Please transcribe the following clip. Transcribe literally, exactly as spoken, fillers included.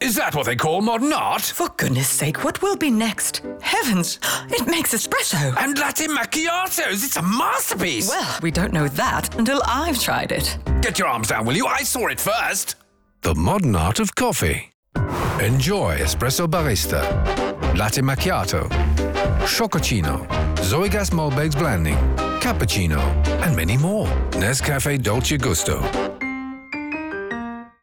Is that what they call modern art? For goodness sake, what will be next? Heavens, it makes espresso. And latte macchiatos. It's a masterpiece. Well, we don't know that until I've tried it. Get your arms down, will you? I saw it first. The modern art of coffee. Enjoy espresso barista, latte macchiato, chococino, Zoe Gas Malbecs blending, cappuccino, and many more. Nescafe Dolce Gusto.